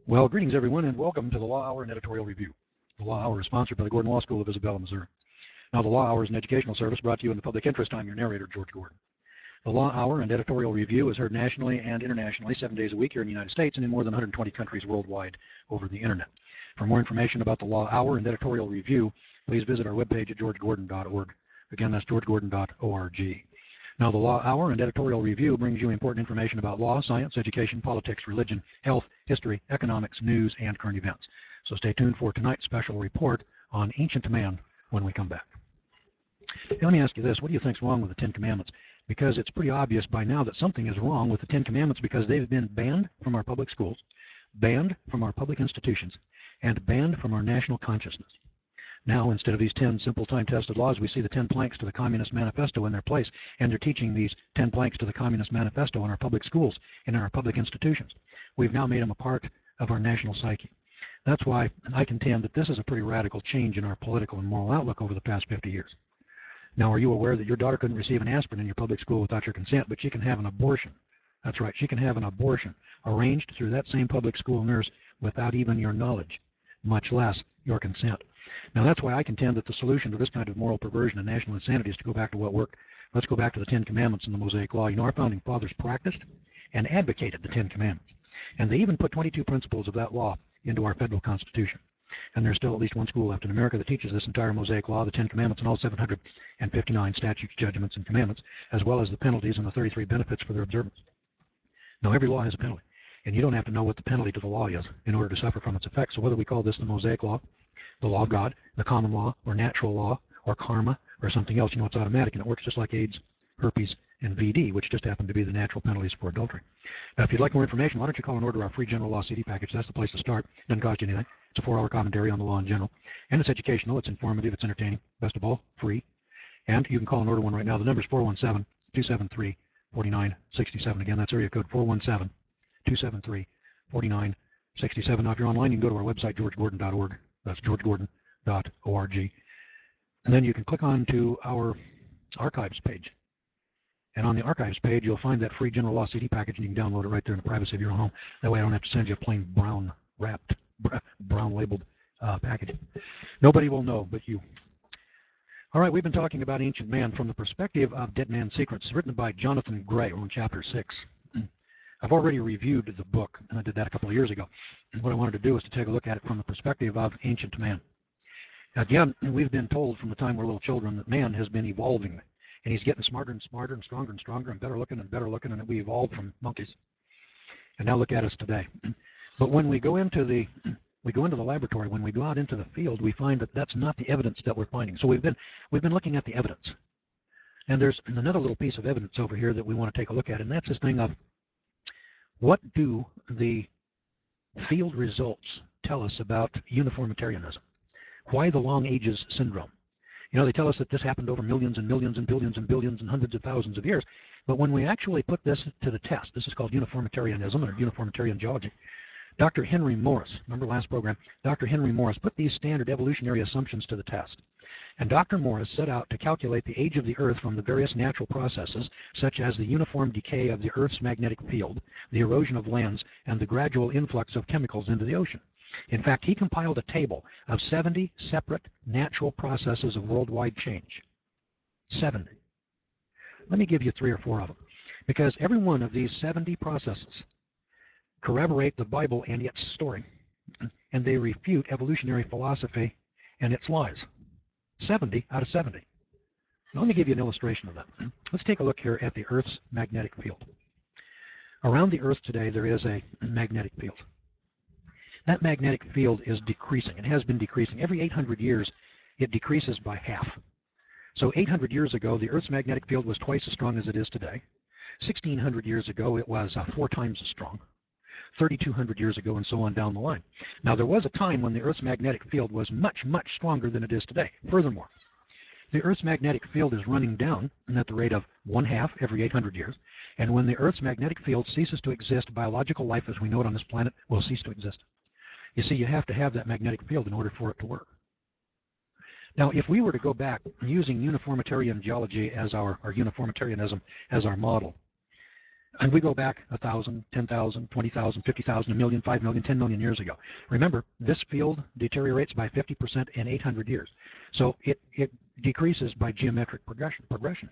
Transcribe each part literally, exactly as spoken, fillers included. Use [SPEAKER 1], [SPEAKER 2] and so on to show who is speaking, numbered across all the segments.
[SPEAKER 1] Well, greetings everyone, and welcome to the Law Hour and Editorial Review. The Law Hour is sponsored by the Gordon Law School of Isabella, Missouri. Now, the Law Hour is an educational service brought to you in the public interest. I'm your narrator, George Gordon. The Law Hour and Editorial Review is heard nationally and internationally seven days a week here in the United States and in more than one hundred twenty countries worldwide over the internet. For more information about the Law Hour and Editorial Review, please visit our webpage at george gordon dot org. Again, that's george gordon dot org. Now, the Law Hour and Editorial Review brings you important information about law, science, education, politics, religion, health, history, economics, news, and current events. So stay tuned for tonight's special report on ancient man when we come back. Now, let me ask you this. What do you think's wrong with the Ten Commandments? Because it's pretty obvious by now that something is wrong with the Ten Commandments because they've been banned from our public schools, banned from our public institutions, and banned from our national consciousness. Now, instead of these ten simple time-tested laws, we see the ten planks to the Communist Manifesto in their place, and they're teaching these ten planks to the Communist Manifesto in our public schools and in our public institutions. We've now made them a part of our national psyche. That's why I contend that this is a pretty radical change in our political and moral outlook over the past fifty years. Now, are you aware that your daughter couldn't receive an aspirin in your public school without your consent, but she can have an abortion? That's right, she can have an abortion arranged through that same public school nurse without even your knowledge, much less your consent. Now, that's why I contend that the solution to this kind of moral perversion and national insanity is to go back to what worked. Let's go back to the Ten Commandments and the Mosaic Law. You know, our founding fathers practiced and advocated the Ten Commandments. And they even put twenty-two principles of that law into our federal Constitution. And there's still at least one school left in America that teaches this entire Mosaic Law, the Ten Commandments, and all seven hundred fifty-nine statutes, judgments, and commandments, as well as the penalties and the thirty-three benefits for their observance. Now, every law has a penalty, and you don't have to know what the penalty to the law is in order to suffer from its effects. So whether we call this the Mosaic Law, the law of God, the common law, or natural law, or karma, or something else, you know, it's automatic, and it works just like AIDS, herpes, and V D, which just happen to be the natural penalties for adultery. Now, if you'd like more information, why don't you call and order our free general law C D package? That's the place to start. It doesn't cost you anything. It's a four-hour commentary on the law in general. And it's educational, it's informative, it's entertaining, best of all, free. And you can call and order one right now. The number is four one seven, two seven three, four nine six seven. Again, that's area code four one seven, two seven three, four nine six seven. Now, if you're online, you can go to our website, george gordon dot org. That's george gordon dot org. And then you can click on to our archives page. And on the archives page, you'll find that free general law C D package, and you can download it right there in the privacy of your own home. That way I don't have to send you a plain brown wrapped, brown labeled uh, package. Nobody will know but you. All right, we've been talking about ancient man from the perspective of Dead Man's Secrets, written by Jonathan Gray on chapter six. I've already reviewed the book, and I did that a couple of years ago. And what I wanted to do is to take a look at it from the perspective of ancient man. Again, we've been told from the time we're little children that man has been evolving, and he's getting smarter and smarter and stronger and stronger and better looking and better looking, and we evolved from monkeys. And now look at us today. But when we go into the we go into the laboratory, when we go out into the field, we find that that's not the evidence that we're finding. So we've been we've been looking at the evidence. And there's another little piece of evidence over here that we want to take a look at, and that's this thing of what do the field results tell us about uniformitarianism? Why the long ages syndrome? You know, they tell us that this happened over millions and millions and billions and billions and hundreds of thousands of years. But when we actually put this to the test, this is called uniformitarianism or uniformitarian geology. Doctor Henry Morris, remember last program, Doctor Henry Morris put these standard evolutionary assumptions to the test. And Doctor Morris set out to calculate the age of the Earth from the various natural processes, such as the uniform decay of the Earth's magnetic field, the erosion of lands, and the gradual influx of chemicals into the ocean. In fact, he compiled a table of seventy separate natural processes of worldwide change. seventy. Let me give you three or four of them, because every one of these seventy processes corroborate the Bible and its story, and they refute evolutionary philosophy and its lies. seventy out of seventy. Now, let me give you an illustration of that. Let's take a look here at the Earth's magnetic field. Around the Earth today, there is a magnetic field. That magnetic field is decreasing. It has been decreasing. Every eight hundred years, it decreases by half. So eight hundred years ago, the Earth's magnetic field was twice as strong as it is today. sixteen hundred years ago, it was uh, four times as strong. thirty-two hundred years ago, and so on down the line. Now, there was a time when the Earth's magnetic field was much, much stronger than it is today. Furthermore, the Earth's magnetic field is running down at the rate of one half every eight hundred years. And when the Earth's magnetic field ceases to exist, biological life as we know it on this planet will cease to exist. You see, you have to have that magnetic field in order for it to work. Now, if we were to go back using uniformitarian geology as our, or uniformitarianism as our model, And we go back one thousand, ten thousand, twenty thousand, fifty thousand, a million, five million, ten million years ago. Remember, this field deteriorates by fifty percent in eight hundred years. So it, it decreases by geometric progression, progression.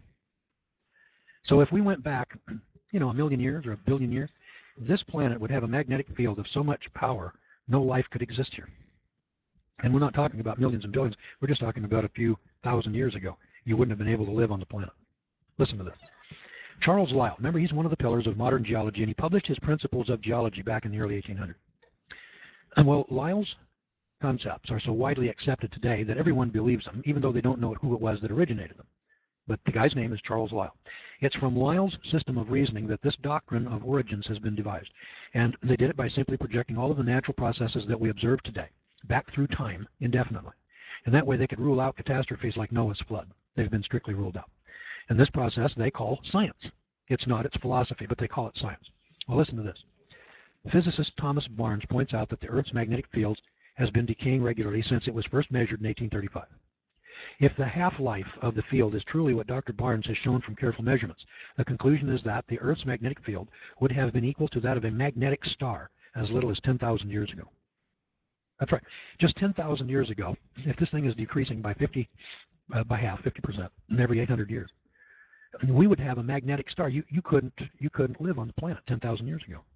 [SPEAKER 1] So if we went back, you know, a million years or a billion years, this planet would have a magnetic field of so much power, no life could exist here. And we're not talking about millions and billions. We're just talking about a few thousand years ago. You wouldn't have been able to live on the planet. Listen to this. Charles Lyell, remember, he's one of the pillars of modern geology, and he published his Principles of Geology back in the early eighteen hundreds. And well, Lyell's concepts are so widely accepted today that everyone believes them, even though they don't know who it was that originated them. But the guy's name is Charles Lyell. It's from Lyell's system of reasoning that this doctrine of origins has been devised. And they did it by simply projecting all of the natural processes that we observe today back through time indefinitely. And that way they could rule out catastrophes like Noah's flood. They've been strictly ruled out. And this process they call science. It's not, it's philosophy, but they call it science. Well, listen to this. Physicist Thomas Barnes points out that the Earth's magnetic field has been decaying regularly since it was first measured in eighteen thirty-five. If the half-life of the field is truly what Doctor Barnes has shown from careful measurements, the conclusion is that the Earth's magnetic field would have been equal to that of a magnetic star as little as ten thousand years ago. That's right. Just ten thousand years ago, if this thing is decreasing by fifty, uh, by half, fifty percent, in every eight hundred years, we would have a magnetic star. You, you, couldn't, you couldn't live on the planet ten thousand years ago.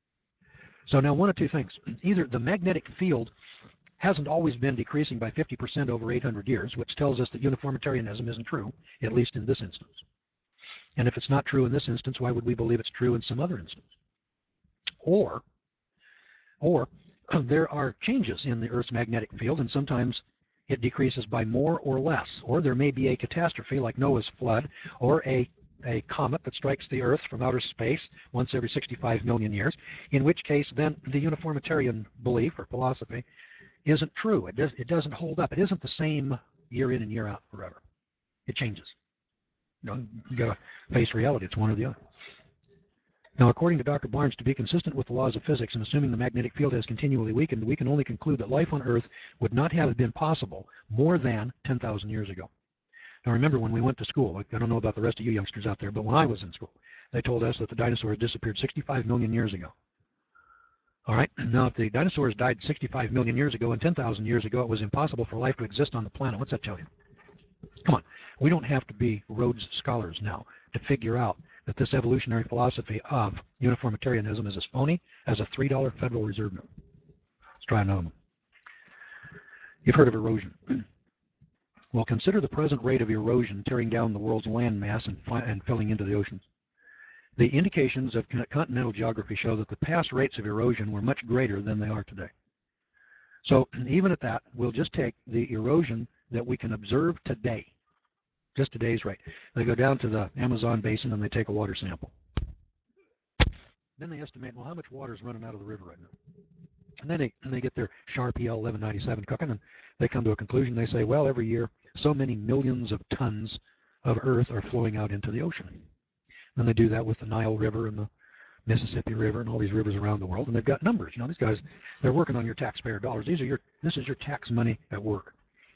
[SPEAKER 1] So now one of two things. Either the magnetic field hasn't always been decreasing by fifty percent over eight hundred years, which tells us that uniformitarianism isn't true, at least in this instance. And if it's not true in this instance, why would we believe it's true in some other instance? Or, or there are changes in the Earth's magnetic field, and sometimes it decreases by more or less. Or there may be a catastrophe like Noah's flood, or a, a comet that strikes the Earth from outer space once every sixty-five million years, in which case then the uniformitarian belief or philosophy isn't true. It, does, it doesn't hold up. It isn't the same year in and year out forever. It changes. You know, you got to face reality. It's one or the other. Now, according to Doctor Barnes, to be consistent with the laws of physics and assuming the magnetic field has continually weakened, we can only conclude that life on Earth would not have been possible more than ten thousand years ago. Now, remember when we went to school, I don't know about the rest of you youngsters out there, but when I was in school, they told us that the dinosaurs disappeared sixty-five million years ago. All right, now if the dinosaurs died sixty-five million years ago and ten thousand years ago, it was impossible for life to exist on the planet. What's that tell you? Come on, we don't have to be Rhodes Scholars now to figure out that this evolutionary philosophy of uniformitarianism is as phony as a three dollar Federal Reserve note. Let's try another one. You've heard of erosion. Well, consider the present rate of erosion tearing down the world's land mass and, and filling into the oceans. The indications of continental geography show that the past rates of erosion were much greater than they are today. So even at that, we'll just take the erosion that we can observe today, just today's rate. They go down to the Amazon basin and they take a water sample. Then they estimate, well, how much water is running out of the river right now? And then they, and they get their Sharp E L eleven ninety-seven cooking, and they come to a conclusion. They say, well, every year, so many millions of tons of earth are flowing out into the ocean. And they do that with the Nile River and the Mississippi River and all these rivers around the world, and they've got numbers. You know, these guys, they're working on your taxpayer dollars. These are your, this is your tax money at work.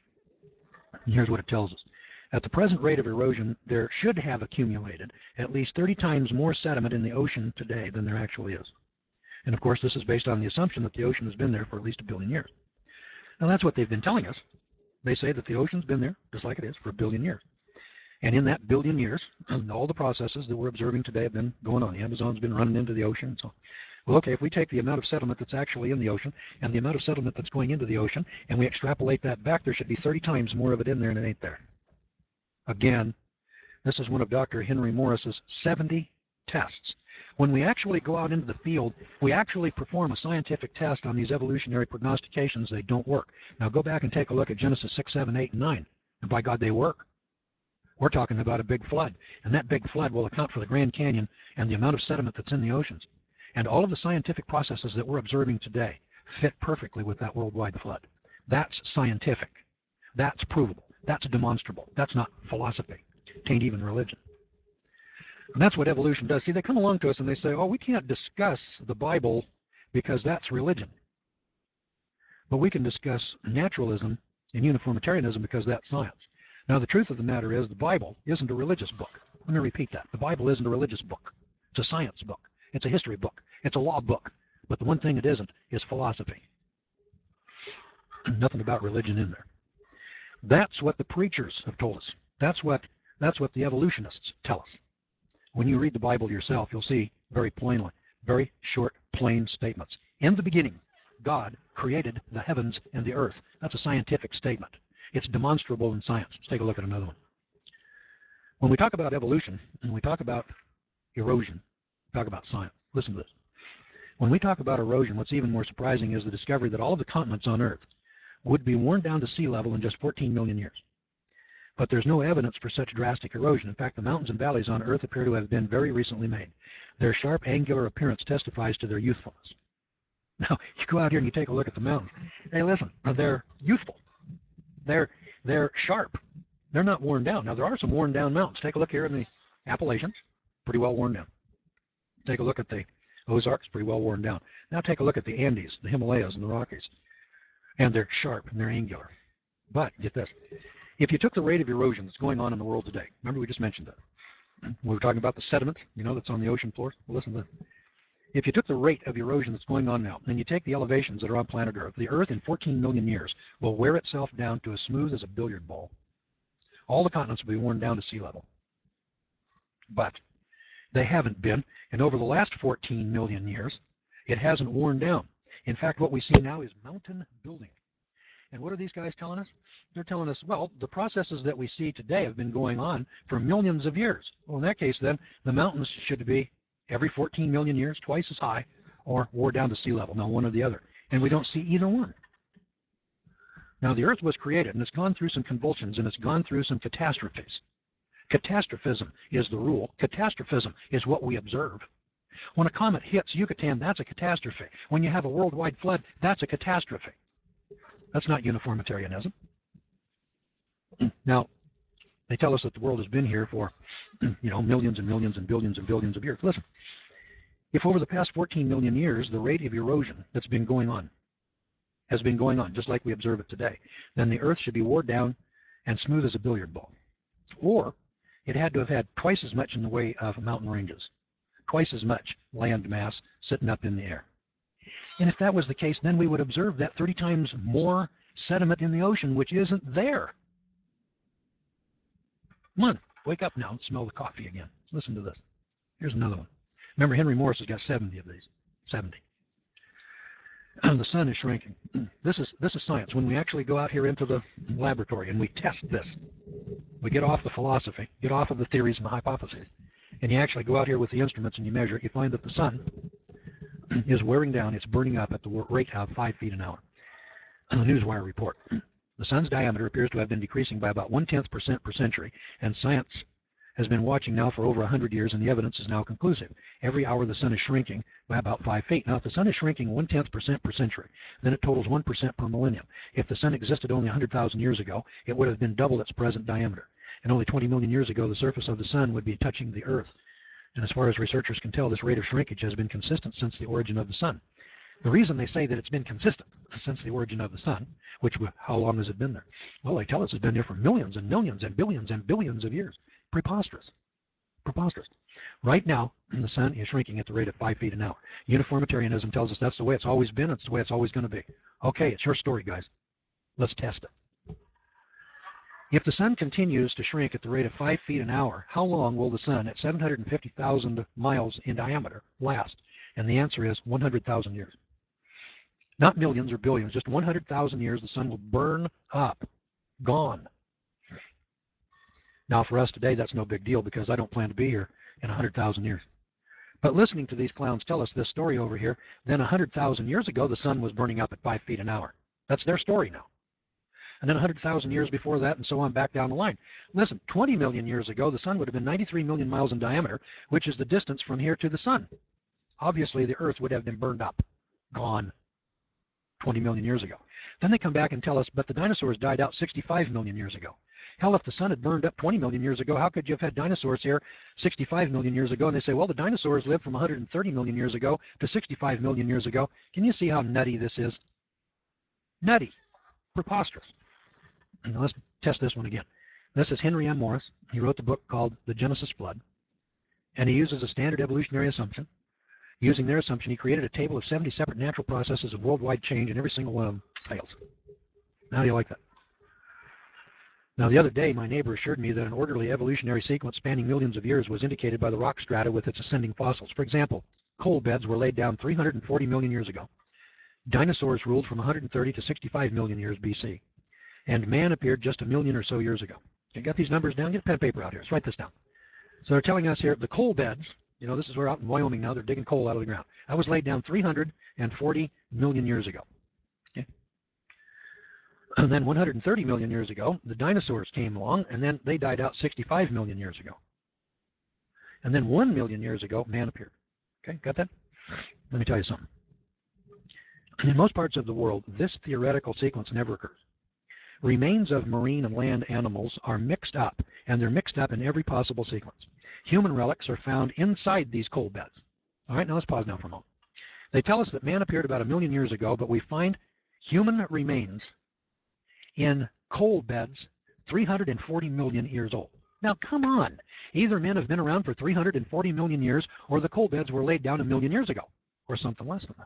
[SPEAKER 1] And here's what it tells us. At the present rate of erosion, there should have accumulated at least thirty times more sediment in the ocean today than there actually is. And of course, this is based on the assumption that the ocean has been there for at least a billion years. Now, that's what they've been telling us. They say that the ocean's been there, just like it is, for a billion years. And in that billion years, all the processes that we're observing today have been going on. The Amazon's been running into the ocean and so on. Well, okay, if we take the amount of sediment that's actually in the ocean and the amount of sediment that's going into the ocean, and we extrapolate that back, there should be thirty times more of it in there than it ain't there. Again, this is one of Doctor Henry Morris's seventy tests. When we actually go out into the field, we actually perform a scientific test on these evolutionary prognostications. They don't work. Now go back and take a look at Genesis six, seven, eight, and nine. And by God, they work. We're talking about a big flood. And that big flood will account for the Grand Canyon and the amount of sediment that's in the oceans. And all of the scientific processes that we're observing today fit perfectly with that worldwide flood. That's scientific. That's provable. That's demonstrable. That's not philosophy. It ain't even religion. And that's what evolution does. See, they come along to us and they say, oh, we can't discuss the Bible because that's religion. But we can discuss naturalism and uniformitarianism because that's science. Now, the truth of the matter is the Bible isn't a religious book. Let me repeat that. The Bible isn't a religious book. It's a science book. It's a history book. It's a law book. But the one thing it isn't is philosophy. Nothing about religion in there. That's what the preachers have told us. That's what, that's what the evolutionists tell us. When you read the Bible yourself, you'll see very plainly, very short, plain statements. In the beginning, God created the heavens and the earth. That's a scientific statement. It's demonstrable in science. Let's take a look at another one. When we talk about evolution, and we talk about erosion, we talk about science. Listen to this. When we talk about erosion, what's even more surprising is the discovery that all of the continents on Earth would be worn down to sea level in just fourteen million years. But there's no evidence for such drastic erosion. In fact, the mountains and valleys on Earth appear to have been very recently made. Their sharp, angular appearance testifies to their youthfulness. Now, you go out here and you take a look at the mountains. Hey, listen, they're youthful. They're, they're sharp. They're not worn down. Now, there are some worn down mountains. Take a look here in the Appalachians, pretty well worn down. Take a look at the Ozarks, pretty well worn down. Now take a look at the Andes, the Himalayas, and the Rockies. And they're sharp and they're angular. But, get this. If you took the rate of erosion that's going on in the world today, remember we just mentioned that. We were talking about the sediment, you know, that's on the ocean floor. Well, listen to this. If you took the rate of erosion that's going on now, and you take the elevations that are on planet Earth, the Earth in fourteen million years will wear itself down to as smooth as a billiard ball. All the continents will be worn down to sea level. But they haven't been, and over the last fourteen million years, it hasn't worn down. In fact, what we see now is mountain building. And what are these guys telling us? They're telling us, well, the processes that we see today have been going on for millions of years. Well, in that case, then, the mountains should be every fourteen million years, twice as high, or wore down to sea level. Now, one or the other. And we don't see either one. Now, the Earth was created, and it's gone through some convulsions, and it's gone through some catastrophes. Catastrophism is the rule. Catastrophism is what we observe. When a comet hits Yucatan, that's a catastrophe. When you have a worldwide flood, that's a catastrophe. That's not uniformitarianism. Now, they tell us that the world has been here for, you know, millions and millions and billions and billions of years. Listen, if over the past fourteen million years, the rate of erosion that's been going on has been going on, just like we observe it today, then the Earth should be worn down and smooth as a billiard ball. Or it had to have had twice as much in the way of mountain ranges, twice as much land mass sitting up in the air. And if that was the case, then we would observe that thirty times more sediment in the ocean, which isn't there. Come on, wake up now and smell the coffee again. Listen to this. Here's another one. Remember, Henry Morris has got seventy of these. seventy. The sun is shrinking. This is, this is science. When we actually go out here into the laboratory and we test this, we get off the philosophy, get off of the theories and the hypotheses, and you actually go out here with the instruments and you measure it, you find that the sun is wearing down, it's burning up at the rate of five feet an hour. A Newswire report. The sun's diameter appears to have been decreasing by about one-tenth percent per century, and science has been watching now for over one hundred years, and the evidence is now conclusive. Every hour the sun is shrinking by about five feet. Now, if the sun is shrinking one-tenth percent per century, then it totals one percent per millennium. If the sun existed only one hundred thousand years ago, it would have been double its present diameter. And only twenty million years ago, the surface of the sun would be touching the Earth. And as far as researchers can tell, this rate of shrinkage has been consistent since the origin of the sun. The reason they say that it's been consistent since the origin of the sun, which, how long has it been there? Well, they tell us it's been there for millions and millions and billions and billions of years. Preposterous. Preposterous. Right now, the sun is shrinking at the rate of five feet an hour. Uniformitarianism tells us that's the way it's always been, it's the way it's always going to be. Okay, it's your story, guys. Let's test it. If the sun continues to shrink at the rate of five feet an hour, how long will the sun, at seven hundred fifty thousand miles in diameter, last? And the answer is one hundred thousand years. Not millions or billions, just one hundred thousand years the sun will burn up. Gone. Now, for us today, that's no big deal because I don't plan to be here in one hundred thousand years. But listening to these clowns tell us this story over here, then one hundred thousand years ago, the sun was burning up at five feet an hour. That's their story now. And then one hundred thousand years before that, and so on back down the line. Listen, twenty million years ago, the sun would have been ninety-three million miles in diameter, which is the distance from here to the sun. Obviously, the Earth would have been burned up, gone, twenty million years ago. Then they come back and tell us, but the dinosaurs died out sixty-five million years ago. Hell, if the sun had burned up twenty million years ago, how could you have had dinosaurs here sixty-five million years ago? And they say, well, the dinosaurs lived from one hundred thirty million years ago to sixty-five million years ago. Can you see how nutty this is? Nutty. Preposterous. Now let's test this one again. This is Henry M. Morris. He wrote the book called The Genesis Flood. and he uses a standard evolutionary assumption. Using their assumption, he created a table of seventy separate natural processes of worldwide change, and every single one of them fails. How do you like that? Now, the other day, my neighbor assured me that an orderly evolutionary sequence spanning millions of years was indicated by the rock strata with its ascending fossils. For example, coal beds were laid down three hundred forty million years ago. Dinosaurs ruled from one hundred thirty to sixty-five million years B C. And man appeared just a million or so years ago. You got these numbers down? Get a pen and paper out here. Let's write this down. So they're telling us here the coal beds, you know, this is where out in Wyoming now they're digging coal out of the ground. That was laid down three hundred forty million years ago. Okay. And then one hundred thirty million years ago, the dinosaurs came along, and then they died out sixty-five million years ago. And then one million years ago, man appeared. Okay, got that? Let me tell you something. In most parts of the world, this theoretical sequence never occurs. Remains of marine and land animals are mixed up, and they're mixed up in every possible sequence. Human relics are found inside these coal beds. All right, now let's pause now for a moment. They tell us that man appeared about a million years ago, but we find human remains in coal beds three hundred forty million years old. Now, come on. Either men have been around for three hundred forty million years, or the coal beds were laid down a million years ago, or something less than that.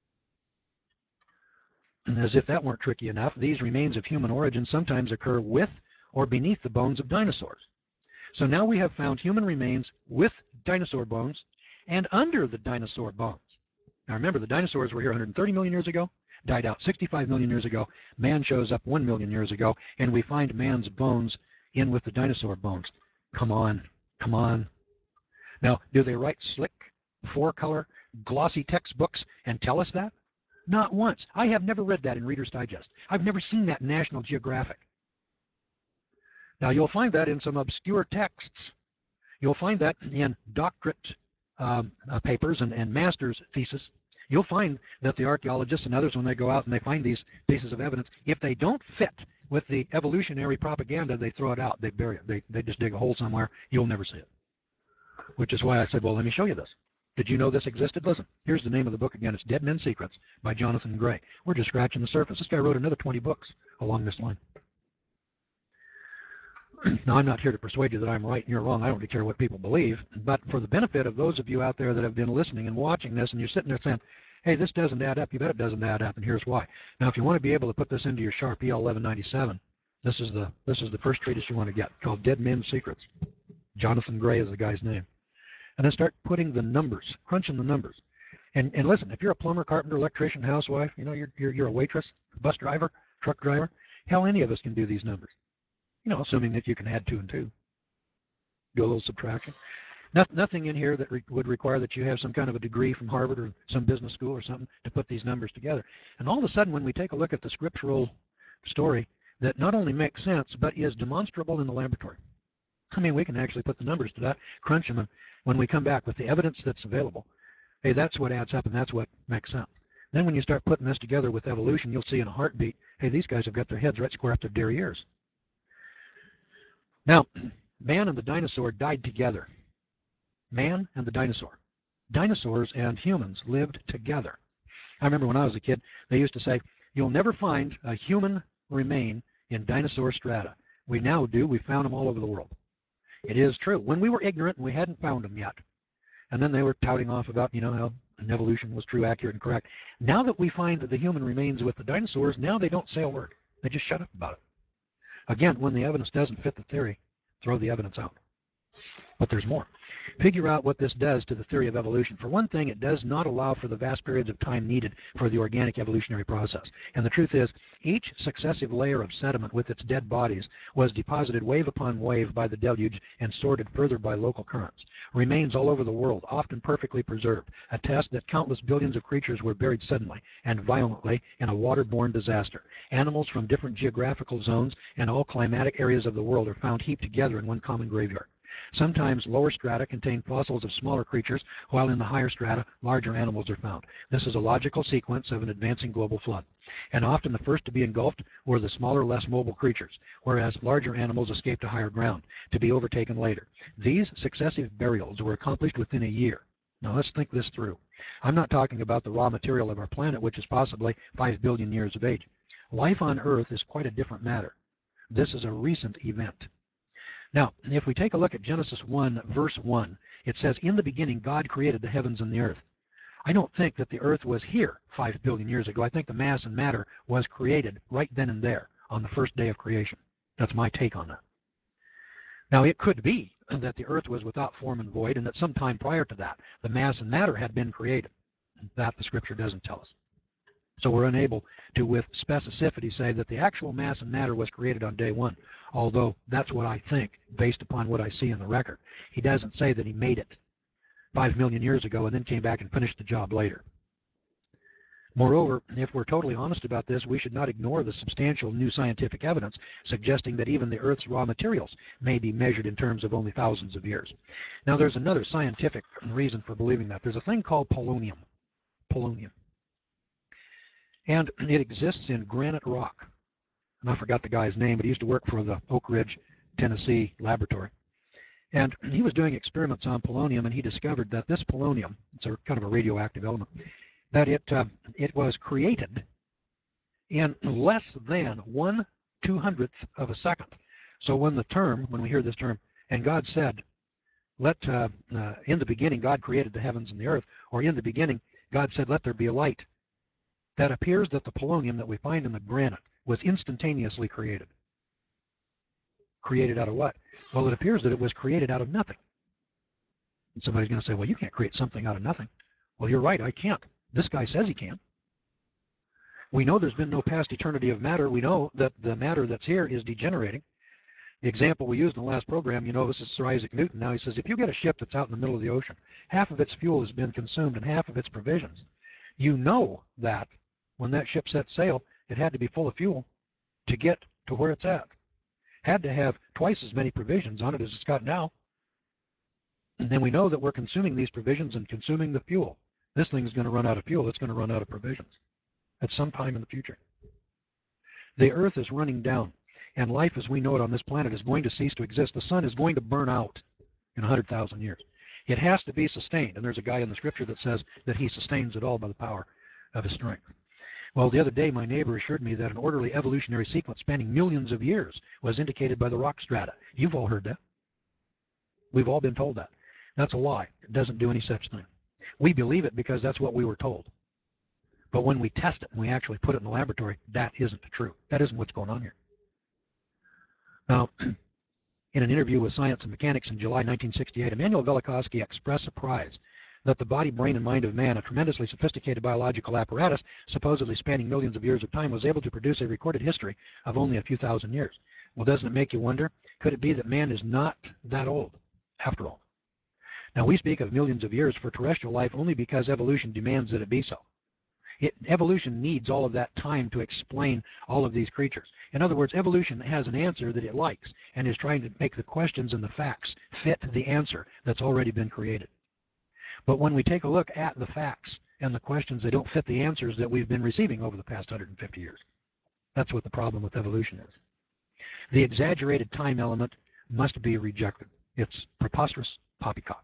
[SPEAKER 1] And as if that weren't tricky enough, these remains of human origin sometimes occur with or beneath the bones of dinosaurs. So now we have found human remains with dinosaur bones and under the dinosaur bones. Now remember, the dinosaurs were here one hundred thirty million years ago, died out sixty-five million years ago. Man shows up one million years ago, and we find man's bones in with the dinosaur bones. Come on, come on. Now, do they write slick, four-color, glossy textbooks and tell us that? Not once. I have never read that in Reader's Digest. I've never seen that in National Geographic. Now, you'll find that in some obscure texts. You'll find that in doctorate um, uh, papers and, and master's thesis. You'll find that the archaeologists and others, when they go out and they find these pieces of evidence, if they don't fit with the evolutionary propaganda, they throw it out. They bury it. They, they just dig a hole somewhere. You'll never see it. Which is why I said, well, let me show you this. Did you know this existed? Listen, here's the name of the book again. It's Dead Men's Secrets by Jonathan Gray. We're just scratching the surface. This guy wrote another twenty books along this line. Now, I'm not here to persuade you that I'm right and you're wrong. I don't really care what people believe. But for the benefit of those of you out there that have been listening and watching this, and you're sitting there saying, hey, this doesn't add up, you bet it doesn't add up, and here's why. Now, if you want to be able to put this into your Sharp E L eleven ninety-seven, this is the this is the first treatise you want to get, called Dead Men's Secrets. Jonathan Gray is the guy's name. And then start putting the numbers, crunching the numbers. And and listen, if you're a plumber, carpenter, electrician, housewife, you know, you're you're, you're a waitress, bus driver, truck driver, hell, any of us can do these numbers. You know, assuming that you can add two and two. Do a little subtraction. No, nothing in here that re would require that you have some kind of a degree from Harvard or some business school or something to put these numbers together. And all of a sudden, when we take a look at the scriptural story, that not only makes sense, but is demonstrable in the laboratory. I mean, we can actually put the numbers to that, crunch them, and when we come back with the evidence that's available, hey, that's what adds up and that's what makes sense. Then when you start putting this together with evolution, you'll see in a heartbeat, hey, these guys have got their heads right square up to their ears. Now, man and the dinosaur died together. Man and the dinosaur. Dinosaurs and humans lived together. I remember when I was a kid, they used to say, you'll never find a human remain in dinosaur strata. We now do. We found them all over the world. It is true. When we were ignorant and we hadn't found them yet, and then they were touting off about, you know, how evolution was true, accurate, and correct. Now that we find that the human remains with the dinosaurs, now they don't say a word. They just shut up about it. Again, when the evidence doesn't fit the theory, throw the evidence out. But there's more. Figure out what this does to the theory of evolution. For one thing, it does not allow for the vast periods of time needed for the organic evolutionary process. And the truth is, each successive layer of sediment with its dead bodies was deposited wave upon wave by the deluge and sorted further by local currents. Remains all over the world, often perfectly preserved, attest that countless billions of creatures were buried suddenly and violently in a waterborne disaster. Animals from different geographical zones and all climatic areas of the world are found heaped together in one common graveyard. Sometimes lower strata contain fossils of smaller creatures, while in the higher strata, larger animals are found. This is a logical sequence of an advancing global flood. And often the first to be engulfed were the smaller, less mobile creatures, whereas larger animals escaped to higher ground, to be overtaken later. These successive burials were accomplished within a year. Now let's think this through. I'm not talking about the raw material of our planet, which is possibly five billion years of age. Life on Earth is quite a different matter. This is a recent event. Now, if we take a look at Genesis one, verse one, It says, in the beginning, God created the heavens and the earth. I don't think that the earth was here five billion years ago. I think the mass and matter was created right then and there on the first day of creation. That's my take on that. Now, it could be that the earth was without form and void, and that sometime prior to that, the mass and matter had been created. That the Scripture doesn't tell us. So we're unable to, with specificity, say that the actual mass and matter was created on day one, although that's what I think, based upon what I see in the record. He doesn't say that he made it five million years ago and then came back and finished the job later. Moreover, if we're totally honest about this, we should not ignore the substantial new scientific evidence suggesting that even the Earth's raw materials may be measured in terms of only thousands of years. Now, there's another scientific reason for believing that. There's a thing called polonium. Polonium. And it exists in granite rock. And I forgot the guy's name, but he used to work for the Oak Ridge, Tennessee laboratory. And he was doing experiments on polonium, and he discovered that this polonium, it's a kind of a radioactive element, that it, uh, it was created in less than one two-hundredth of a second. So when the term, when we hear this term, and God said, let, uh, uh, in the beginning God created the heavens and the earth, or in the beginning God said, let there be a light, that appears that the polonium that we find in the granite was instantaneously created. Created out of what? Well, it appears that it was created out of nothing. And somebody's going to say, well, you can't create something out of nothing. Well, you're right, I can't. This guy says he can. We know there's been no past eternity of matter. We know that the matter that's here is degenerating. The example we used in the last program, you know, this is Sir Isaac Newton. Now he says, if you get a ship that's out in the middle of the ocean, half of its fuel has been consumed and half of its provisions, you know that when that ship set sail, it had to be full of fuel to get to where it's at. Had to have twice as many provisions on it as it's got now. And then we know that we're consuming these provisions and consuming the fuel. This thing is going to run out of fuel. It's going to run out of provisions at some time in the future. The earth is running down, and life as we know it on this planet is going to cease to exist. The sun is going to burn out in one hundred thousand years. It has to be sustained, and there's a guy in the Scripture that says that he sustains it all by the power of his strength. Well, the other day my neighbor assured me that an orderly evolutionary sequence spanning millions of years was indicated by the rock strata. You've all heard that. We've all been told that. That's a lie. It doesn't do any such thing. We believe it because that's what we were told. But when we test it and we actually put it in the laboratory, that isn't true. That isn't what's going on here. Now, in an interview with Science and Mechanics in July nineteen sixty-eight, Immanuel Velikovsky expressed surprise that the body, brain, and mind of man, a tremendously sophisticated biological apparatus, supposedly spanning millions of years of time, was able to produce a recorded history of only a few thousand years. Well, doesn't it make you wonder, could it be that man is not that old, after all? Now, we speak of millions of years for terrestrial life only because evolution demands that it be so. It, evolution needs all of that time to explain all of these creatures. In other words, evolution has an answer that it likes and is trying to make the questions and the facts fit the answer that's already been created. But when we take a look at the facts and the questions, they don't fit the answers that we've been receiving over the past one hundred fifty years. That's what the problem with evolution is. The exaggerated time element must be rejected. It's preposterous poppycock.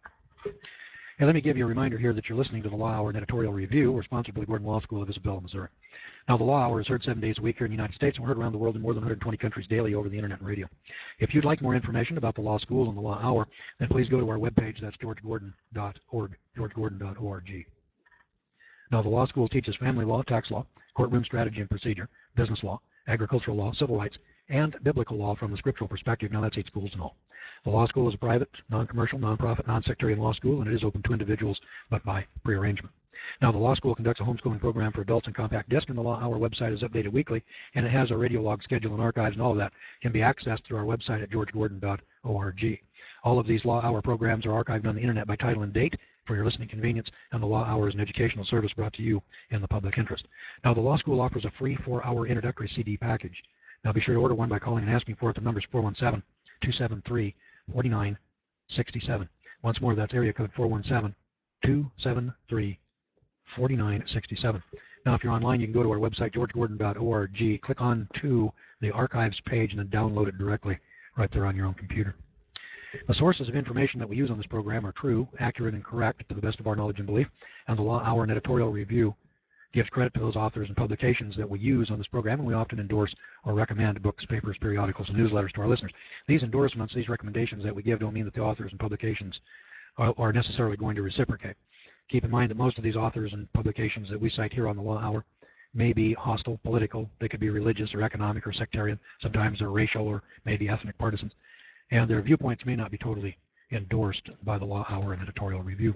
[SPEAKER 1] And let me give you a reminder here that you're listening to the Law Hour and Editorial Review. We're sponsored by the Gordon Law School of Isabella, Missouri. Now, the Law Hour is heard seven days a week here in the United States, and we're heard around the world in more than one hundred twenty countries daily over the internet and radio. If you'd like more information about the Law School and the Law Hour, then please go to our webpage. That's george gordon dot org, george gordon dot org. Now, the Law School teaches family law, tax law, courtroom strategy and procedure, business law, agricultural law, civil rights, and biblical law from the scriptural perspective. Now, that's eight schools in all. The law school is a private, non-commercial, non-profit, non-sectarian law school, and it is open to individuals, but by prearrangement. Now, the law school conducts a homeschooling program for adults in compact disc, and the Law Hour website is updated weekly, and it has a radio log schedule and archives, and all of that can be accessed through our website at george gordon dot org. All of these Law Hour programs are archived on the internet by title and date for your listening convenience, and the Law Hour is an educational service brought to you in the public interest. Now, the law school offers a free four-hour introductory C D package. Now, be sure to order one by calling and asking for it. The number is four one seven, two seven three, four nine six seven. Once more, that's area code four one seven, two seven three, four nine six seven. Now, if you're online, you can go to our website, george gordon dot org, click on to the archives page, and then download it directly right there on your own computer. The sources of information that we use on this program are true, accurate, and correct to the best of our knowledge and belief, and the Law Hour and Editorial Review gives credit to those authors and publications that we use on this program, and we often endorse or recommend books, papers, periodicals, and newsletters to our listeners. These endorsements, these recommendations that we give don't mean that the authors and publications are, are necessarily going to reciprocate. Keep in mind that most of these authors and publications that we cite here on the Law Hour may be hostile, political. They could be religious or economic or sectarian. Sometimes they're racial or maybe ethnic partisans. And their viewpoints may not be totally endorsed by the Law Hour and Editorial Review.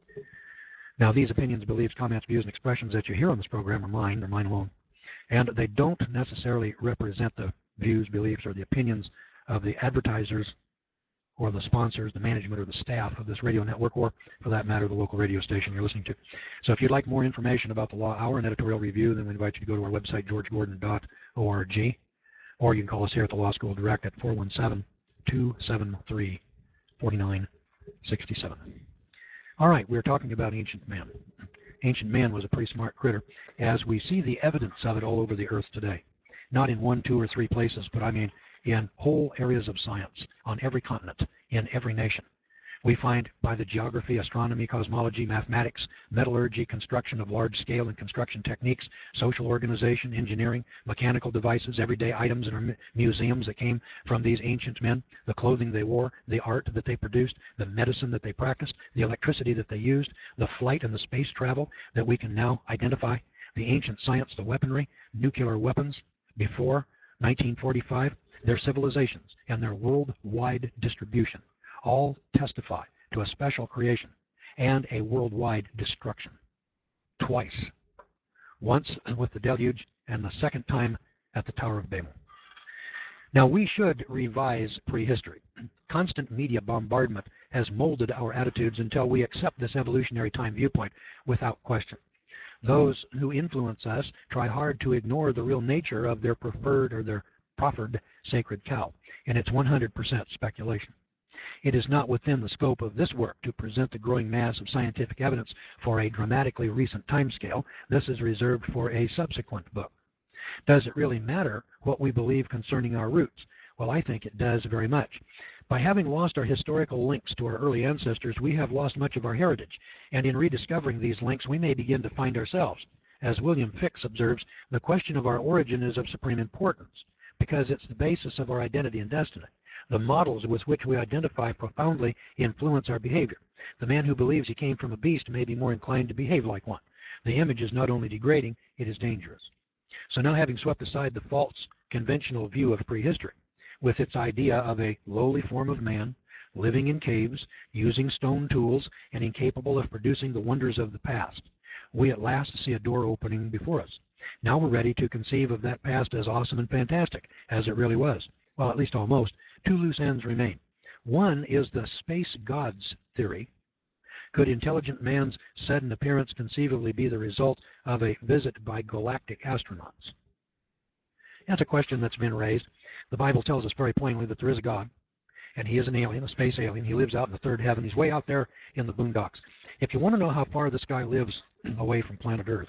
[SPEAKER 1] Now, these opinions, beliefs, comments, views, and expressions that you hear on this program are mine. They're mine alone. And they don't necessarily represent the views, beliefs, or the opinions of the advertisers or the sponsors, the management, or the staff of this radio network, or for that matter, the local radio station you're listening to. So if you'd like more information about the Law Hour and Editorial Review, then we invite you to go to our website, george gordon dot org, or you can call us here at the Law School Direct at four one seven, two seven three, four nine six seven. All right, we're talking about ancient man. Ancient man was a pretty smart critter, as we see the evidence of it all over the earth today. Not in one, two, or three places, but I mean in whole areas of science, on every continent, in every nation. We find by the geography, astronomy, cosmology, mathematics, metallurgy, construction of large scale and construction techniques, social organization, engineering, mechanical devices, everyday items in our museums that came from these ancient men, the clothing they wore, the art that they produced, the medicine that they practiced, the electricity that they used, the flight and the space travel that we can now identify, the ancient science, the weaponry, nuclear weapons before nineteen forty-five, their civilizations and their worldwide distribution all testify to a special creation and a worldwide destruction. Twice. Once with the deluge and the second time at the Tower of Babel. Now we should revise prehistory. Constant media bombardment has molded our attitudes until we accept this evolutionary time viewpoint without question. Those who influence us try hard to ignore the real nature of their preferred or their proffered sacred cow, and it's one hundred percent speculation. It is not within the scope of this work to present the growing mass of scientific evidence for a dramatically recent timescale. This is reserved for a subsequent book. Does it really matter what we believe concerning our roots? Well, I think it does very much. By having lost our historical links to our early ancestors, we have lost much of our heritage, and in rediscovering these links, we may begin to find ourselves. As William Fix observes, the question of our origin is of supreme importance, because it's the basis of our identity and destiny. The models with which we identify profoundly influence our behavior. The man who believes he came from a beast may be more inclined to behave like one. The image is not only degrading, it is dangerous. So now, having swept aside the false, conventional view of prehistory, with its idea of a lowly form of man, living in caves, using stone tools, and incapable of producing the wonders of the past, we at last see a door opening before us. Now we're ready to conceive of that past as awesome and fantastic, as it really was. Well, at least almost. Two loose ends remain. One is the space gods theory. Could intelligent man's sudden appearance conceivably be the result of a visit by galactic astronauts? That's a question that's been raised. The Bible tells us very plainly that there is a God, and he is an alien, a space alien. He lives out in the third heaven. He's way out there in the boondocks. If you want to know how far this guy lives away from planet Earth,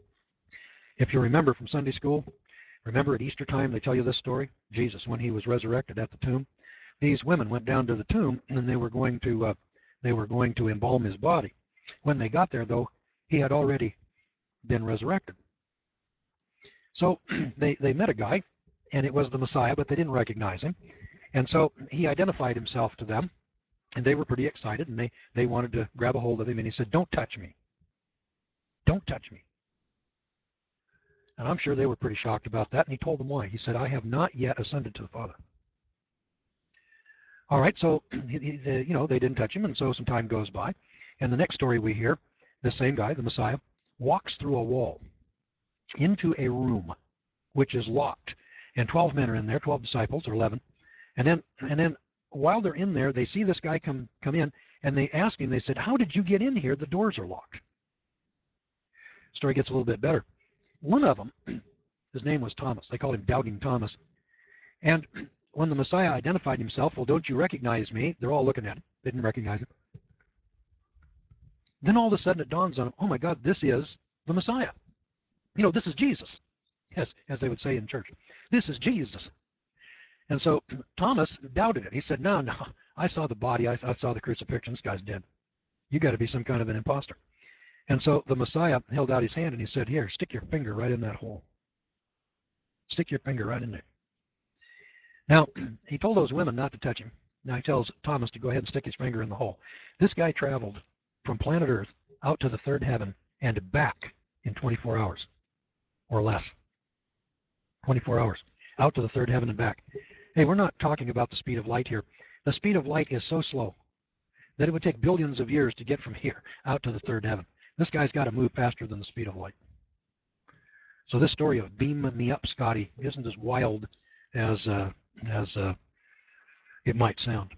[SPEAKER 1] if you remember from Sunday school, remember at Easter time they tell you this story? Jesus, when he was resurrected at the tomb, these women went down to the tomb and they were going to uh, they were going to embalm his body. When they got there, though, he had already been resurrected. So they, they met a guy, and it was the Messiah, but they didn't recognize him. And so he identified himself to them, and they were pretty excited, and they, they wanted to grab a hold of him, and he said, "Don't touch me. Don't touch me." And I'm sure they were pretty shocked about that, and he told them why. He said, "I have not yet ascended to the Father." All right, so he, he, you know, they didn't touch him, and so some time goes by. And the next story we hear, this same guy, the Messiah, walks through a wall into a room which is locked. And twelve men are in there, twelve disciples, or eleven. And then, and then while they're in there, they see this guy come, come in, and they ask him, they said, "How did you get in here? The doors are locked." Story gets a little bit better. One of them, his name was Thomas. They called him Doubting Thomas. And when the Messiah identified himself, "Well, don't you recognize me?" They're all looking at him. They didn't recognize him. Then all of a sudden it dawns on him, "Oh my God, this is the Messiah. You know, this is Jesus," as, as they would say in church. "This is Jesus." And so Thomas doubted it. He said, no, no, I saw the body. I, I saw the crucifixion. This guy's dead. You got to be some kind of an imposter. And so the Messiah held out his hand and he said, "Here, stick your finger right in that hole. Stick your finger right in there." Now, he told those women not to touch him. Now he tells Thomas to go ahead and stick his finger in the hole. This guy traveled from planet Earth out to the third heaven and back in twenty-four hours or less. twenty-four hours out to the third heaven and back. Hey, we're not talking about the speed of light here. The speed of light is so slow that it would take billions of years to get from here out to the third heaven. This guy's got to move faster than the speed of light. So this story of beam me up, Scotty, isn't as wild as uh, as uh, it might sound.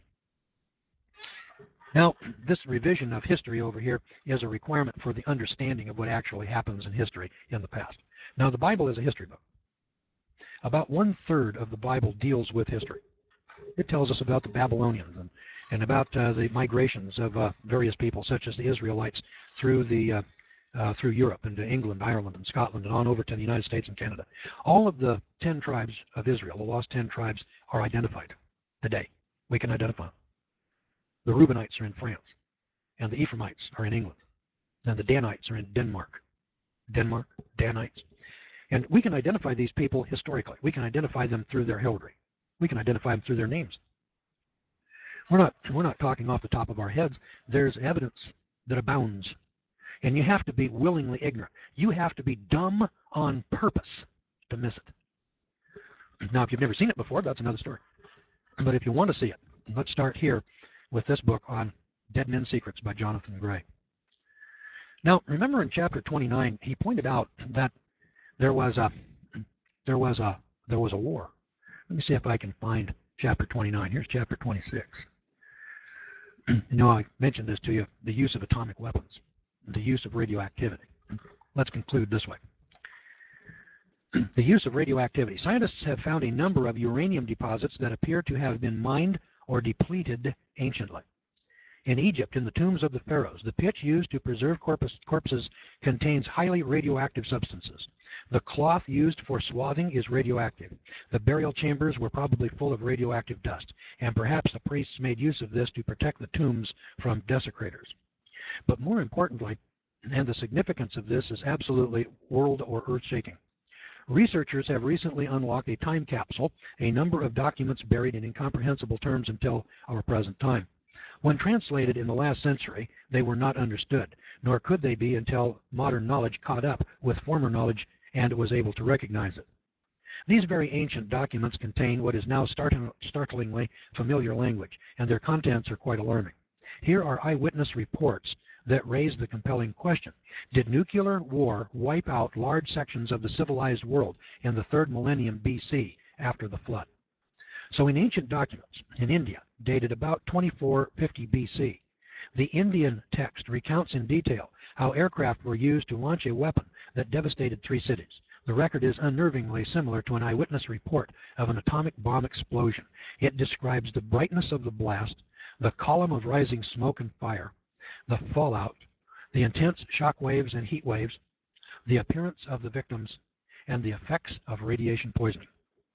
[SPEAKER 1] Now, this revision of history over here is a requirement for the understanding of what actually happens in history in the past. Now, the Bible is a history book. About one-third of the Bible deals with history. It tells us about the Babylonians and, and about uh, the migrations of uh, various people, such as the Israelites, through the uh, uh, through Europe into England, Ireland, and Scotland, and on over to the United States and Canada. All of the ten tribes of Israel, the lost ten tribes, are identified today. We can identify them. The Reubenites are in France, and the Ephraimites are in England, and the Danites are in Denmark. Denmark, Danites. And we can identify these people historically. We can identify them through their heraldry. We can identify them through their names. We're not, we're not talking off the top of our heads. There's evidence that abounds. And you have to be willingly ignorant. You have to be dumb on purpose to miss it. Now, if you've never seen it before, that's another story. But if you want to see it, let's start here with this book on Dead Men's Secrets by Jonathan Gray. Now, remember in chapter twenty-nine, he pointed out that there was a there was a there was a war. Let me see if I can find chapter twenty-nine. Here's chapter twenty-six. You know, I mentioned this to you, the use of atomic weapons, the use of radioactivity. Let's conclude this way. The use of radioactivity. Scientists have found a number of uranium deposits that appear to have been mined or depleted anciently. In Egypt, in the tombs of the pharaohs, the pitch used to preserve corpus, corpses contains highly radioactive substances. The cloth used for swathing is radioactive. The burial chambers were probably full of radioactive dust, and perhaps the priests made use of this to protect the tombs from desecrators. But more importantly, and the significance of this is absolutely world or earth-shaking, researchers have recently unlocked a time capsule, a number of documents buried in incomprehensible terms until our present time. When translated in the last century, they were not understood, nor could they be until modern knowledge caught up with former knowledge and was able to recognize it. These very ancient documents contain what is now startlingly familiar language, and their contents are quite alarming. Here are eyewitness reports that raise the compelling question: did nuclear war wipe out large sections of the civilized world in the third millennium B C after the flood? So in ancient documents in India, dated about twenty-four fifty B C, the Indian text recounts in detail how aircraft were used to launch a weapon that devastated three cities. The record is unnervingly similar to an eyewitness report of an atomic bomb explosion. It describes the brightness of the blast, the column of rising smoke and fire, the fallout, the intense shock waves and heat waves, the appearance of the victims, and the effects of radiation poisoning.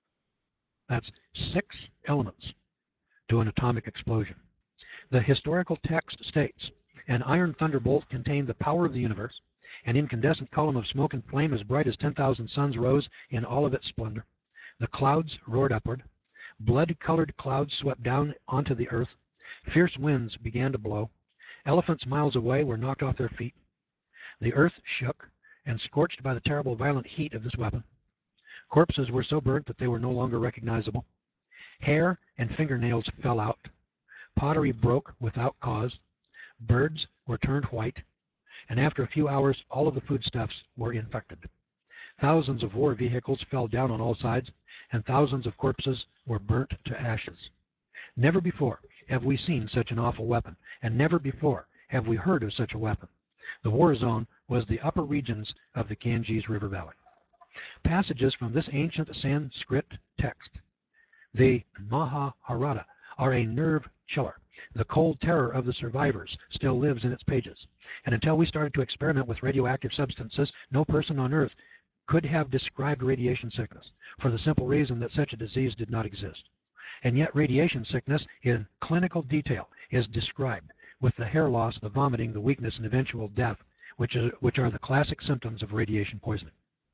[SPEAKER 1] That's six elements to an atomic explosion. The historical text states, an iron thunderbolt contained the power of the universe. An incandescent column of smoke and flame as bright as ten thousand suns rose in all of its splendor. The clouds roared upward. Blood-colored clouds swept down onto the earth. Fierce winds began to blow. Elephants miles away were knocked off their feet. The earth shook, and scorched by the terrible violent heat of this weapon. Corpses were so burnt that they were no longer recognizable. Hair and fingernails fell out. Pottery broke without cause. Birds were turned white. And after a few hours, all of the foodstuffs were infected. Thousands of war vehicles fell down on all sides, and thousands of corpses were burnt to ashes. Never before have we seen such an awful weapon, and never before have we heard of such a weapon. The war zone was the upper regions of the Ganges River Valley. Passages from this ancient Sanskrit text, the Mahabharata, are a nerve chiller. The cold terror of the survivors still lives in its pages. And until we started to experiment with radioactive substances, no person on Earth could have described radiation sickness, for the simple reason that such a disease did not exist. And yet radiation sickness in clinical detail is described, with the hair loss, the vomiting, the weakness, and eventual death, which, is, which are the classic symptoms of radiation poisoning.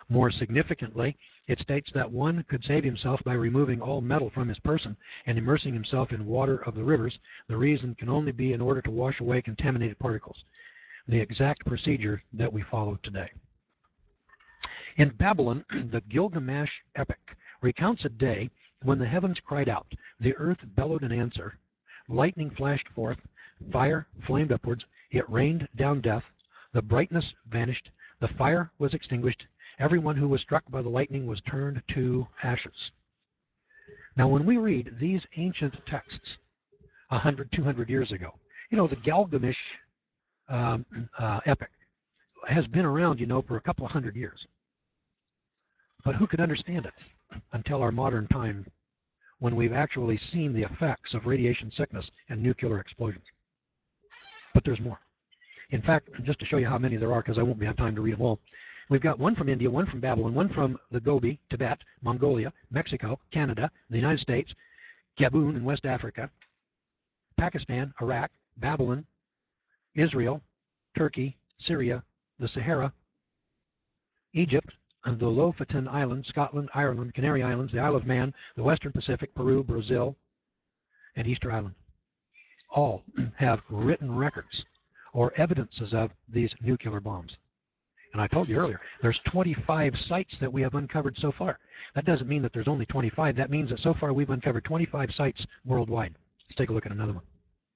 [SPEAKER 1] More significantly, it states that one could save himself by removing all metal from his person and immersing himself in water of the rivers. The reason can only be in order to wash away contaminated particles, the exact procedure that we follow today. In Babylon, the Gilgamesh epic recounts a day when the heavens cried out, the earth bellowed an answer, lightning flashed forth, fire flamed upwards, it rained down death, the brightness vanished, the fire was extinguished, everyone who was struck by the lightning was turned to ashes. Now, when we read these ancient texts, one hundred, two hundred years ago, you know, the Gilgamesh um, uh, epic has been around, you know, for a couple of hundred years. But who could understand it until our modern time, when we've actually seen the effects of radiation sickness and nuclear explosions? But there's more. In fact, just to show you how many there are, because I won't have time to read them all, we've got one from India, one from Babylon, one from the Gobi, Tibet, Mongolia, Mexico, Canada, the United States, Gabon in West Africa, Pakistan, Iraq, Babylon, Israel, Turkey, Syria, the Sahara, Egypt, the Lofoten Islands, Scotland, Ireland, Canary Islands, the Isle of Man, the Western Pacific, Peru, Brazil, and Easter Island. All have written records or evidences of these nuclear bombs. And I told you earlier, there's twenty-five sites that we have uncovered so far. That doesn't mean that there's only twenty-five. That means that so far we've uncovered twenty-five sites worldwide. Let's take a look at another one.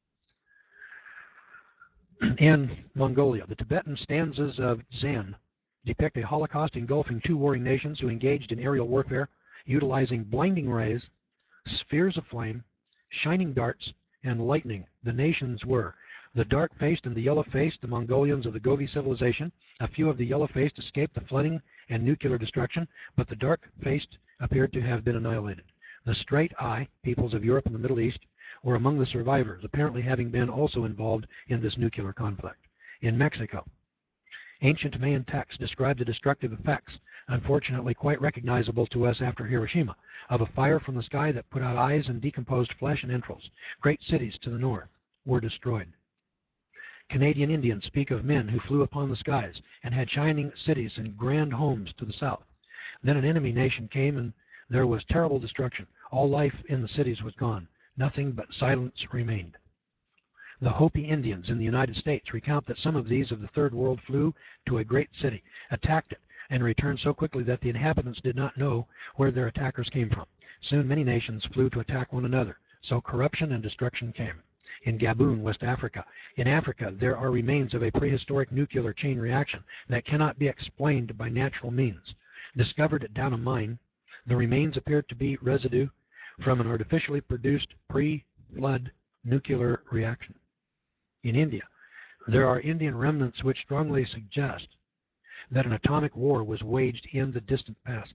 [SPEAKER 1] In Mongolia, the Tibetan stanzas of Zen depict a Holocaust engulfing two warring nations who engaged in aerial warfare, utilizing blinding rays, spheres of flame, shining darts, and lightning. The nations were the dark-faced and the yellow-faced, the Mongolians of the Gobi civilization. A few of the yellow-faced escaped the flooding and nuclear destruction, but the dark-faced appeared to have been annihilated. The straight-eye peoples of Europe and the Middle East were among the survivors, apparently having been also involved in this nuclear conflict. In Mexico, ancient Mayan texts describe the destructive effects, unfortunately quite recognizable to us after Hiroshima, of a fire from the sky that put out eyes and decomposed flesh and entrails. Great cities to the north were destroyed. Canadian Indians speak of men who flew upon the skies and had shining cities and grand homes to the south. Then an enemy nation came and there was terrible destruction. All life in the cities was gone. Nothing but silence remained. The Hopi Indians in the United States recount that some of these of the Third World flew to a great city, attacked it, and returned so quickly that the inhabitants did not know where their attackers came from. Soon many nations flew to attack one another, so corruption and destruction came. In Gabon, West Africa. In Africa, there are remains of a prehistoric nuclear chain reaction that cannot be explained by natural means. Discovered down a mine, the remains appear to be residue from an artificially produced pre-flood nuclear reaction. In India, there are Indian remnants which strongly suggest that an atomic war was waged in the distant past,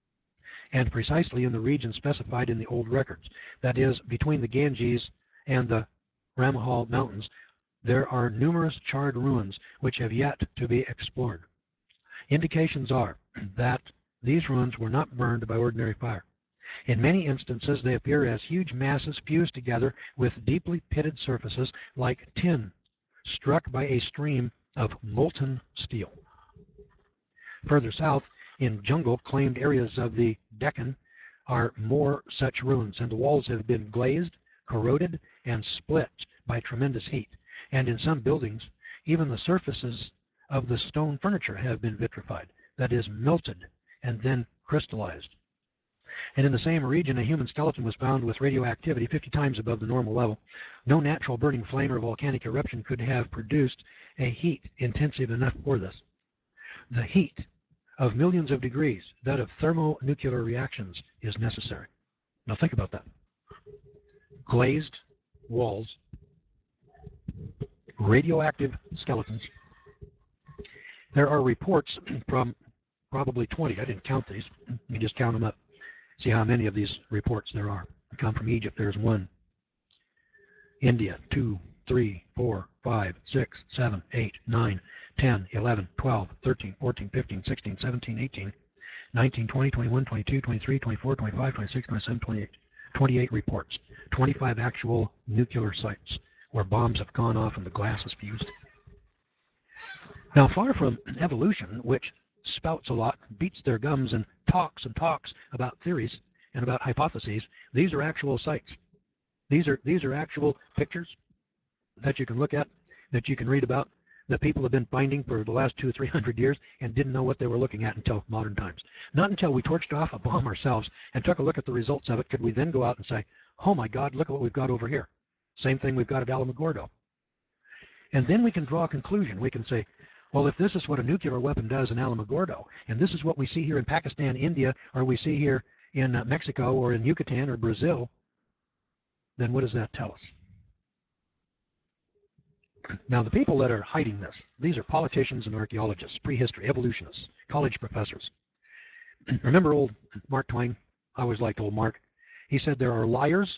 [SPEAKER 1] and precisely in the region specified in the old records, that is, between the Ganges and the Ramahal Mountains. There are numerous charred ruins which have yet to be explored. Indications are that these ruins were not burned by ordinary fire. In many instances, they appear as huge masses fused together with deeply pitted surfaces like tin struck by a stream of molten steel. Further south, in jungle-claimed areas of the Deccan, are more such ruins, and the walls have been glazed, corroded, and split by tremendous heat. And in some buildings, even the surfaces of the stone furniture have been vitrified, that is, melted and then crystallized. And in the same region, a human skeleton was found with radioactivity fifty times above the normal level. No natural burning flame or volcanic eruption could have produced a heat intensive enough for this. The heat of millions of degrees, that of thermonuclear reactions, is necessary. Now think about that. Glazed walls, radioactive skeletons. There are reports from probably twenty. I didn't count these. You just count them up. See how many of these reports there are. They come from Egypt. There's one. India, two, three, four, five, six, seven, eight, nine, ten, eleven, twelve, thirteen, fourteen, fifteen, sixteen, seventeen, eighteen, nineteen, twenty, twenty-one, twenty-two, twenty-three, twenty-four, twenty-five, twenty-six, twenty-seven, twenty-eight. twenty-eight reports. twenty-five actual nuclear sites where bombs have gone off and the glass is fused. Now, far from evolution, which spouts a lot, beats their gums, and talks and talks about theories and about hypotheses. These are actual sites. These are these are actual pictures that you can look at, that you can read about, that people have been finding for the last two or three hundred years and didn't know what they were looking at until modern times. Not until we torched off a bomb ourselves and took a look at the results of it could we then go out and say, oh my God, look at what we've got over here. Same thing we've got at Alamogordo. And then we can draw a conclusion. We can say, well, if this is what a nuclear weapon does in Alamogordo, and this is what we see here in Pakistan, India, or we see here in uh, Mexico or in Yucatan or Brazil, then what does that tell us? Now, the people that are hiding this, these are politicians and archaeologists, prehistory, evolutionists, college professors. Remember old Mark Twain? I always liked old Mark. He said there are liars,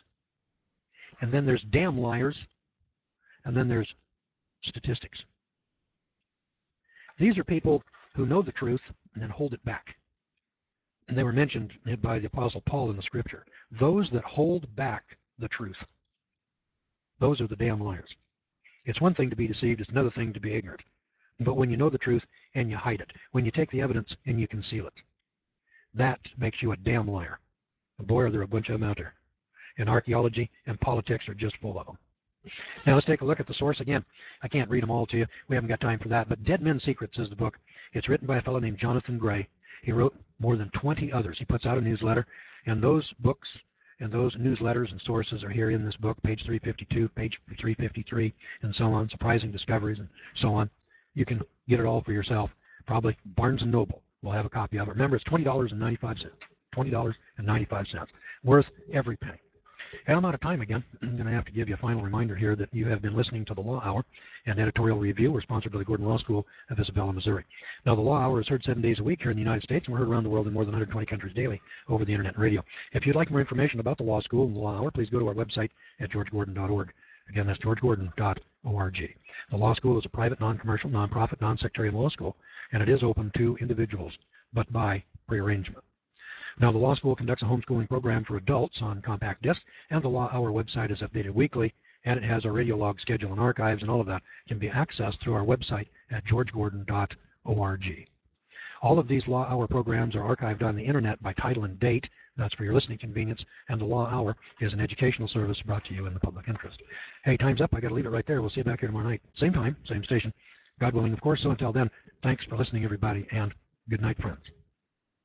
[SPEAKER 1] and then there's damn liars, and then there's statistics. These are people who know the truth and then hold it back. And they were mentioned by the Apostle Paul in the Scripture. Those that hold back the truth, those are the damn liars. It's one thing to be deceived, it's another thing to be ignorant. But when you know the truth and you hide it, when you take the evidence and you conceal it, that makes you a damn liar. And boy, are there a bunch of them out there. And archaeology and politics are just full of them. Now let's take a look at the source again. I can't read them all to you. We haven't got time for that. But Dead Men's Secrets is the book. It's written by a fellow named Jonathan Gray. He wrote more than twenty others. He puts out a newsletter. And those books and those newsletters and sources are here in this book, page three fifty-two, page three fifty-three, and so on. Surprising discoveries and so on. You can get it all for yourself. Probably Barnes and Noble will have a copy of it. Remember, it's twenty dollars and ninety-five cents. twenty dollars and ninety-five cents. Worth every penny. And I'm out of time again. I'm going to have to give you a final reminder here that you have been listening to the Law Hour and Editorial Review. We're sponsored by the Gordon Law School of Isabella, Missouri. Now, the Law Hour is heard seven days a week here in the United States, and we're heard around the world in more than one hundred twenty countries daily over the Internet and radio. If you'd like more information about the Law School and the Law Hour, please go to our website at george gordon dot org. Again, that's george gordon dot org. The Law School is a private, non-commercial, non-profit, non-sectarian law school, and it is open to individuals, but by prearrangement. Now, the Law School conducts a homeschooling program for adults on compact disc, and the Law Hour website is updated weekly, and it has our radio log schedule and archives, and all of that can be accessed through our website at george gordon dot org. All of these Law Hour programs are archived on the Internet by title and date. That's for your listening convenience, and the Law Hour is an educational service brought to you in the public interest. Hey, time's up. I got to leave it right there. We'll see you back here tomorrow night. Same time, same station. God willing, of course. So until then, thanks for listening, everybody, and good night, friends.